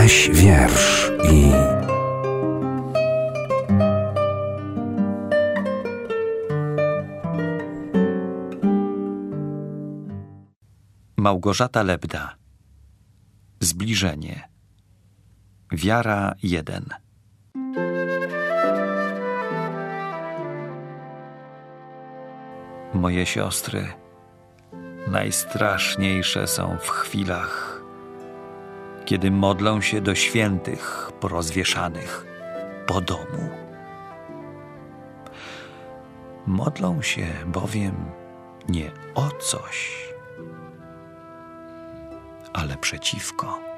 Weź wiersz i... Małgorzata Lebda. Zbliżenie. Wiara 1. Moje siostry, najstraszniejsze są w chwilach, kiedy modlą się do świętych porozwieszanych po domu. Modlą się bowiem nie o coś, ale przeciwko.